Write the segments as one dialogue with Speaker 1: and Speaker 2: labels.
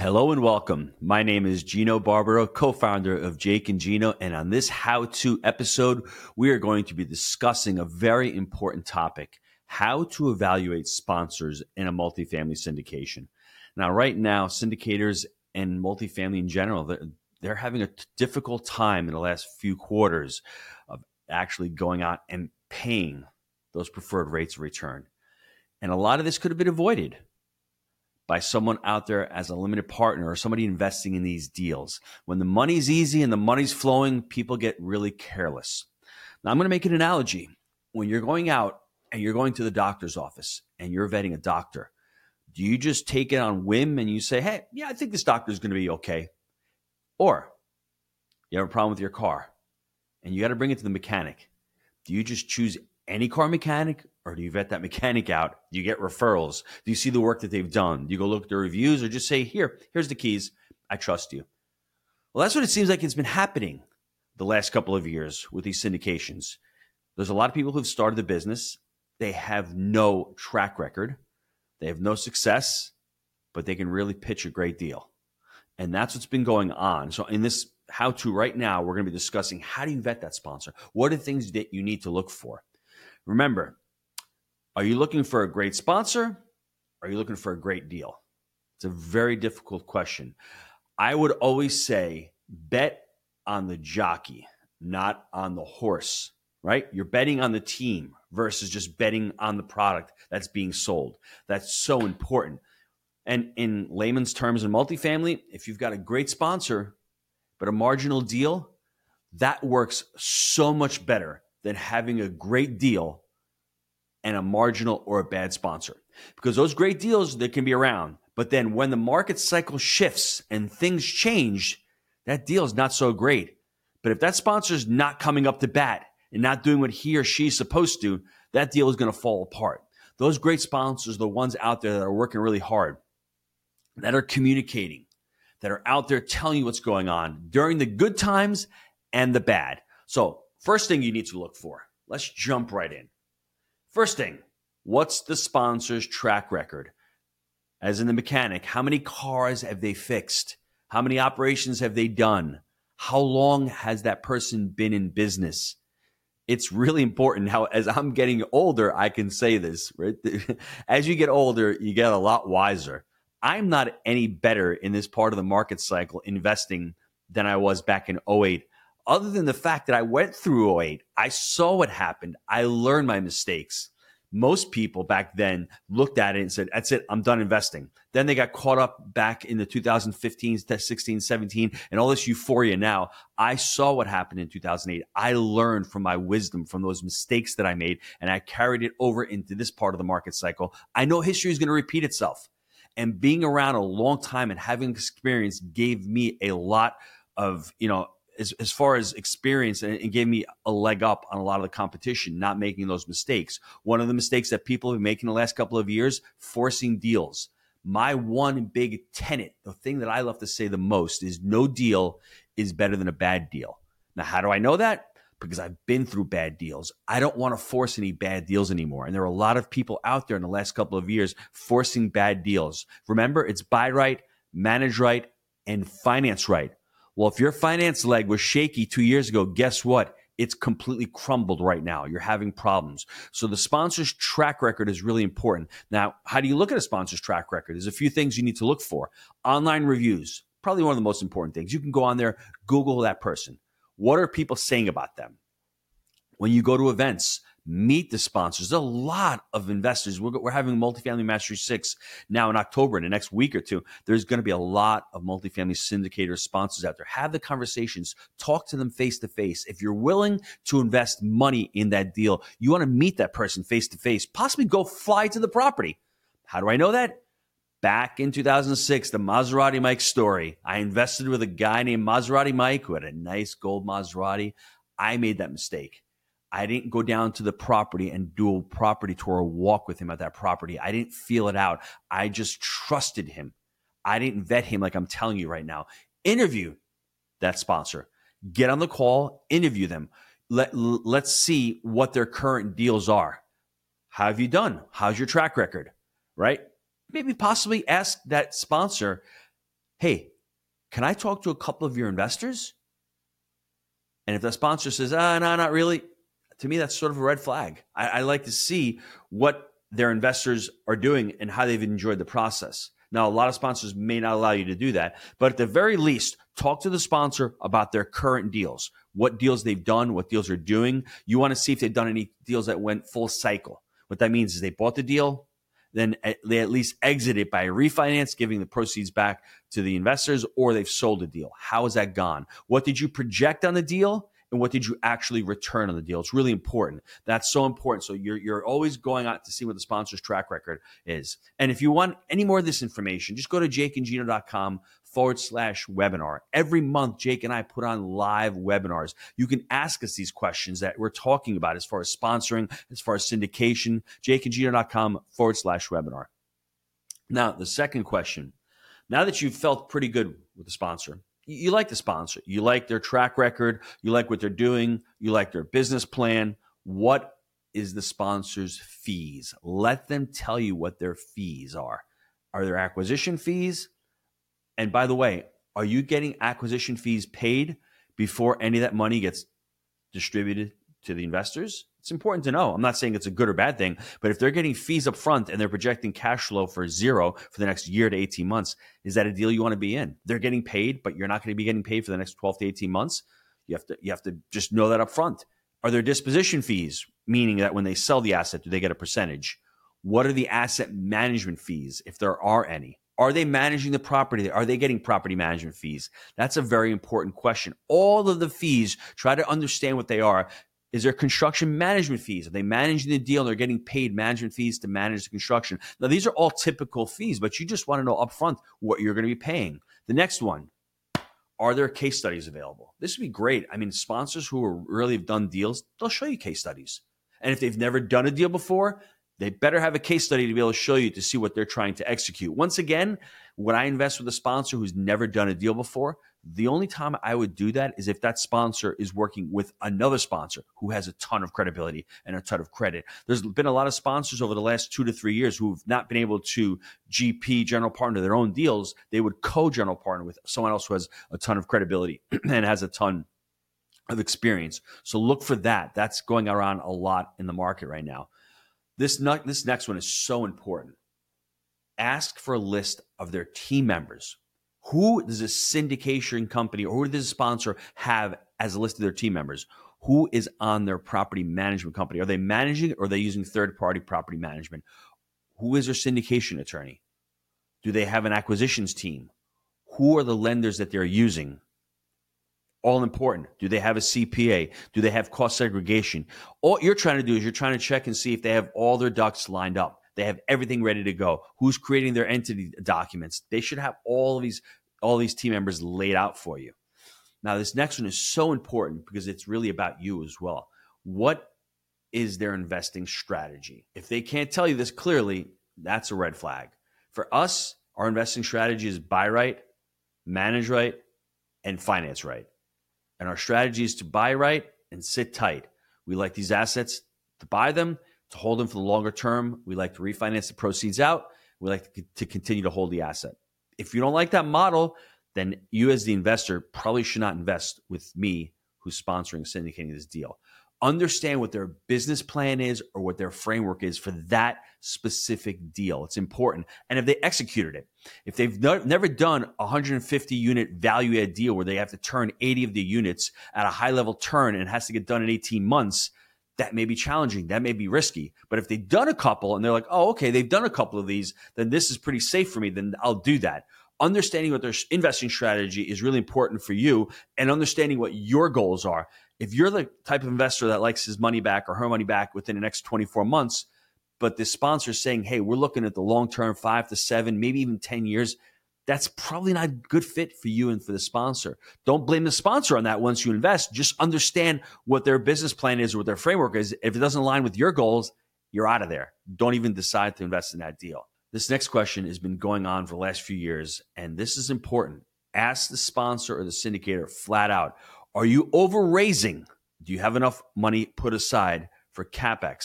Speaker 1: Hello and welcome. My name is Gino Barbaro, co-founder of Jake and Gino, and on this how-to episode, we are going to be discussing a very important topic, how to evaluate sponsors in a multifamily syndication. Now, right now, syndicators and multifamily in general, they're having a difficult time in the last few quarters of actually going out and paying those preferred rates of return. And a lot of this could have been avoided by someone out there as a limited partner or somebody investing in these deals. When the money's easy and the money's flowing, people get really careless. Now, I'm going to make an analogy. When you're going out and you're going to the doctor's office and you're vetting a doctor, do you just take it on whim and you say, hey, yeah, I think this doctor's going to be okay? Or you have a problem with your car and you got to bring it to the mechanic. Do you just choose any car mechanic, or do you vet that mechanic out? Do you get referrals? Do you see the work that they've done? Do you go look at the reviews, or just say, here's the keys. I trust you. Well, that's what it seems like it's been happening the last couple of years with these syndications. There's a lot of people who've started the business. They have no track record. They have no success, but they can really pitch a great deal. And that's what's been going on. So in this how-to right now, we're going to be discussing how do you vet that sponsor? What are things that you need to look for? Remember, are you looking for a great sponsor? Or are you looking for a great deal? It's a very difficult question. I would always say bet on the jockey, not on the horse, right? You're betting on the team versus just betting on the product that's being sold. That's so important. And in layman's terms in multifamily, if you've got a great sponsor, but a marginal deal, that works so much better than having a great deal and a marginal or a bad sponsor. Because those great deals, they can be around. But then when the market cycle shifts and things change, that deal is not so great. But if that sponsor is not coming up to bat and not doing what he or she is supposed to, that deal is going to fall apart. Those great sponsors are the ones out there that are working really hard, that are communicating, that are out there telling you what's going on during the good times and the bad. So first thing you need to look for, let's jump right in. First thing, what's the sponsor's track record? As in the mechanic, how many cars have they fixed? How many operations have they done? How long has that person been in business? It's really important how, as I'm getting older, I can say this, right? As you get older, you get a lot wiser. I'm not any better in this part of the market cycle investing than I was back in '08. Other than the fact that I went through '08, I saw what happened. I learned my mistakes. Most people back then looked at it and said, that's it, I'm done investing. Then they got caught up back in the 2015, 16, 17, and all this euphoria now. I saw what happened in 2008. I learned from my wisdom from those mistakes that I made, and I carried it over into this part of the market cycle. I know history is going to repeat itself. And being around a long time and having experience gave me a lot of, as far as experience, and gave me a leg up on a lot of the competition, not making those mistakes. One of the mistakes that people have been making the last couple of years, forcing deals. My one big tenet, the thing that I love to say the most, is no deal is better than a bad deal. Now, how do I know that? Because I've been through bad deals. I don't want to force any bad deals anymore. And there are a lot of people out there in the last couple of years forcing bad deals. Remember, it's buy right, manage right, and finance right. Well, if your finance leg was shaky 2 years ago, guess what? It's completely crumbled right now. You're having problems. So the sponsor's track record is really important. Now, how do you look at a sponsor's track record? There's a few things you need to look for. Online reviews, probably one of the most important things. You can go on there, Google that person. What are people saying about them? When you go to events, meet the sponsors. There's a lot of investors. We're having Multifamily Mastery 6 now in October. In the next week or two, there's going to be a lot of multifamily syndicators, sponsors out there. Have the conversations. Talk to them face to face. If you're willing to invest money in that deal, you want to meet that person face to face, possibly go fly to the property. How do I know that? Back in 2006, the Maserati Mike story. I invested with a guy named Maserati Mike who had a nice gold Maserati. I made that mistake. I didn't go down to the property and do a property tour or walk with him at that property. I didn't feel it out. I just trusted him. I didn't vet him like I'm telling you right now. Interview that sponsor. Get on the call, interview them. Let's see what their current deals are. How have you done? How's your track record? Right? Maybe possibly ask that sponsor, hey, can I talk to a couple of your investors? And if the sponsor says, no, not really, to me, that's sort of a red flag. I like to see what their investors are doing and how they've enjoyed the process. Now, a lot of sponsors may not allow you to do that, but at the very least, talk to the sponsor about their current deals, what deals they've done, what deals they're doing. You want to see if they've done any deals that went full cycle. What that means is they bought the deal, then they at least exit it by a refinance, giving the proceeds back to the investors, or they've sold a deal. How has that gone? What did you project on the deal? And what did you actually return on the deal? It's really important. That's so important. So you're always going out to see what the sponsor's track record is. And if you want any more of this information, just go to jakeandgino.com/webinar. Every month, Jake and I put on live webinars. You can ask us these questions that we're talking about as far as sponsoring, as far as syndication, jakeandgino.com/webinar. Now, the second question, now that you've felt pretty good with the sponsor, you like the sponsor, you like their track record, you like what they're doing, you like their business plan. What is the sponsor's fees? Let them tell you what their fees are. Are there acquisition fees? And by the way, are you getting acquisition fees paid before any of that money gets distributed to the investors? It's important to know. I'm not saying it's a good or bad thing, but if they're getting fees up front and they're projecting cash flow for zero for the next year to 18 months, is that a deal you want to be in? They're getting paid, but you're not going to be getting paid for the next 12 to 18 months. You have to just know that up front. Are there disposition fees, meaning that when they sell the asset, do they get a percentage? What are the asset management fees, if there are any? Are they managing the property? Are they getting property management fees? That's a very important question. All of the fees, try to understand what they are. Is there construction management fees? Are they managing the deal and they're getting paid management fees to manage the construction? Now, these are all typical fees, but you just want to know upfront what you're going to be paying. The next one, are there case studies available? This would be great. I mean, sponsors who really have done deals, they'll show you case studies. And if they've never done a deal before, they better have a case study to be able to show you to see what they're trying to execute. Once again, when I invest with a sponsor who's never done a deal before, the only time I would do that is if that sponsor is working with another sponsor who has a ton of credibility and a ton of credit. There's been a lot of sponsors over the last 2 to 3 years who've not been able to GP, general partner, their own deals. They would co-general partner with someone else who has a ton of credibility and has a ton of experience. So look for that. That's going around a lot in the market right now. This next one is so important. Ask for a list of their team members. Who does a syndication company or who does a sponsor have as a list of their team members? Who is on their property management company? Are they managing or are they using third-party property management? Who is their syndication attorney? Do they have an acquisitions team? Who are the lenders that they're using? All important. Do they have a CPA? Do they have cost segregation? All you're trying to do is you're trying to check and see if they have all their ducks lined up. They have everything ready to go. Who's creating their entity documents? They should have all these team members laid out for you. Now, this next one is so important because it's really about you as well. What is their investing strategy? If they can't tell you this clearly, that's a red flag. For us, our investing strategy is buy right, manage right, and finance right. And our strategy is to buy right and sit tight. We like these assets to buy them, to hold them for the longer term. We like to refinance the proceeds out. We like to continue to hold the asset. If you don't like that model, then you as the investor probably should not invest with me who's sponsoring, syndicating this deal. Understand what their business plan is or what their framework is for that specific deal. It's important. And if they executed it, if they've never done a 150 unit value add deal where they have to turn 80 of the units at a high level turn and it has to get done in 18 months, that may be challenging. That may be risky. But if they've done a couple and they're like, oh, okay, they've done a couple of these, then this is pretty safe for me. Then I'll do that. Understanding what their investing strategy is really important for you and understanding what your goals are. If you're the type of investor that likes his money back or her money back within the next 24 months, but the sponsor is saying, hey, we're looking at the long term, 5 to 7, maybe even 10 years, that's probably not a good fit for you and for the sponsor. Don't blame the sponsor on that once you invest. Just understand what their business plan is or what their framework is. If it doesn't align with your goals, you're out of there. Don't even decide to invest in that deal. This next question has been going on for the last few years, and this is important. Ask the sponsor or the syndicator flat out, are you over raising? Do you have enough money put aside for CapEx,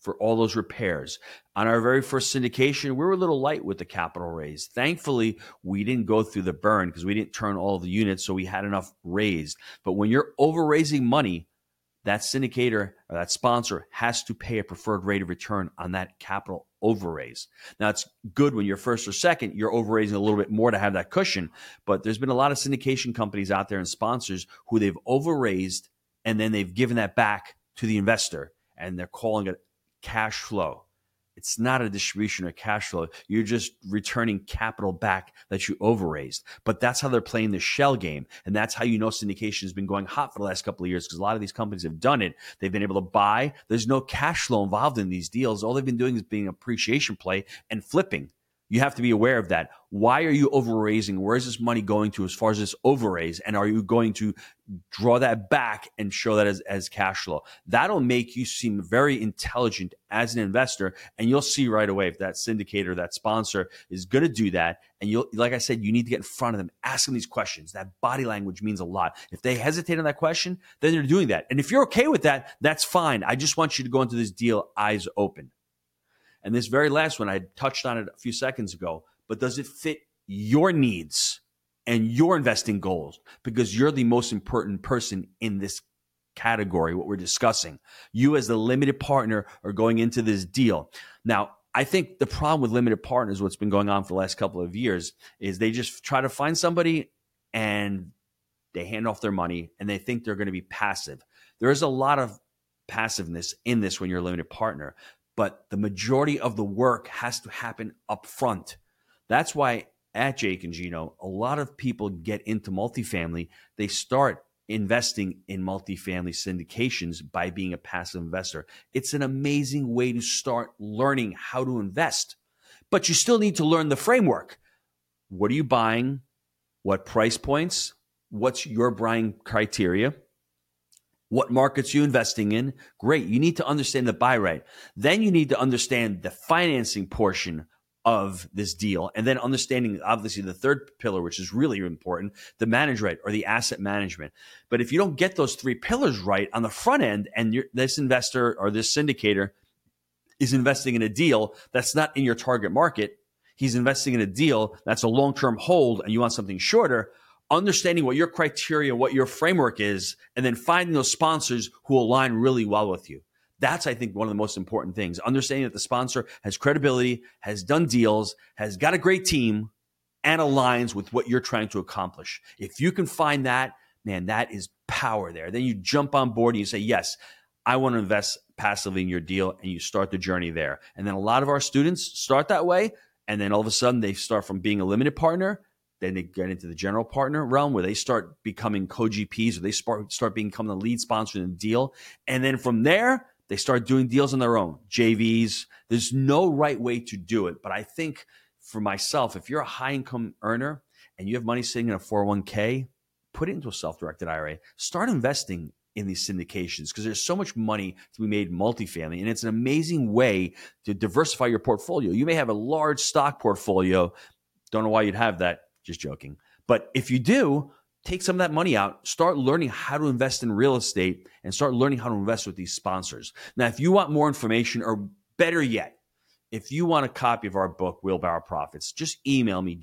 Speaker 1: for all those repairs. On our very first syndication, we were a little light with the capital raise. Thankfully, we didn't go through the burn because we didn't turn all the units, so we had enough raised. But when you're over raising money, that syndicator or that sponsor has to pay a preferred rate of return on that capital overraise. Now, it's good when you're first or second, you're overraising a little bit more to have that cushion. But there's been a lot of syndication companies out there and sponsors who they've overraised and then they've given that back to the investor, and they're calling it cash flow. It's not a distribution or cash flow. You're just returning capital back that you overraised. But that's how they're playing the shell game. And that's how you know syndication has been going hot for the last couple of years, because a lot of these companies have done it. They've been able to buy. There's no cash flow involved in these deals. All they've been doing is being an appreciation play and flipping. You have to be aware of that. Why are you overraising? Where is this money going to as far as this overraise? And are you going to draw that back and show that as cash flow? That'll make you seem very intelligent as an investor. And you'll see right away if that syndicator, that sponsor is going to do that. And you'll, like I said, you need to get in front of them, ask them these questions. That body language means a lot. If they hesitate on that question, then they're doing that. And if you're okay with that, that's fine. I just want you to go into this deal eyes open. And this very last one, I touched on it a few seconds ago, but does it fit your needs and your investing goals? Because you're the most important person in this category, what we're discussing. You as the limited partner are going into this deal. Now, I think the problem with limited partners, what's been going on for the last couple of years, is they just try to find somebody and they hand off their money and they think they're going to be passive. There is a lot of passiveness in this when you're a limited partner. But the majority of the work has to happen up front. That's why at Jake and Gino, a lot of people get into multifamily. They start investing in multifamily syndications by being a passive investor. It's an amazing way to start learning how to invest. But you still need to learn the framework. What are you buying? What price points? What's your buying criteria? What markets you investing in? Great. You need to understand the buy right. Then you need to understand the financing portion of this deal. And then understanding, obviously, the third pillar, which is really important, the manage right or the asset management. But if you don't get those three pillars right on the front end, and this investor or this syndicator is investing in a deal that's not in your target market, he's investing in a deal that's a long-term hold and you want something shorter, understanding what your criteria, what your framework is, and then finding those sponsors who align really well with you. That's, I think, one of the most important things. Understanding that the sponsor has credibility, has done deals, has got a great team, and aligns with what you're trying to accomplish. If you can find that, man, that is power there. Then you jump on board and you say, yes, I want to invest passively in your deal, and you start the journey there. And then a lot of our students start that way, and then all of a sudden they start from being a limited partner. Then they get into the general partner realm where they start becoming co-GPs, or they start becoming the lead sponsor in the deal. And then from there, they start doing deals on their own, JVs. There's no right way to do it. But I think for myself, if you're a high income earner and you have money sitting in a 401k, put it into a self-directed IRA. Start investing in these syndications because there's so much money to be made in multifamily. And it's an amazing way to diversify your portfolio. You may have a large stock portfolio. Don't know why you'd have that. Just joking. But if you do, take some of that money out, start learning how to invest in real estate, and start learning how to invest with these sponsors. Now, if you want more information, or better yet, if you want a copy of our book, Wheelbarrow Profits, just email me,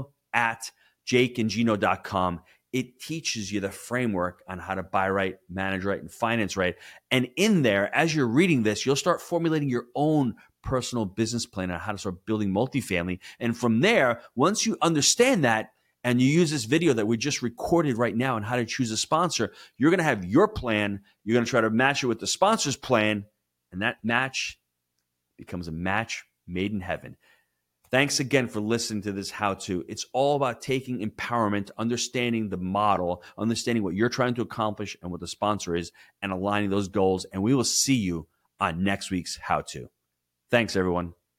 Speaker 1: gino@jakeandgino.com. It teaches you the framework on how to buy right, manage right, and finance right. And in there, as you're reading this, you'll start formulating your own personal business plan on how to start building multifamily. And from there, once you understand that and you use this video that we just recorded right now on how to choose a sponsor, you're going to have your plan. You're going to try to match it with the sponsor's plan. And that match becomes a match made in heaven. Thanks again for listening to this how-to. It's all about taking empowerment, understanding the model, understanding what you're trying to accomplish and what the sponsor is, and aligning those goals. And we will see you on next week's how-to. Thanks, everyone.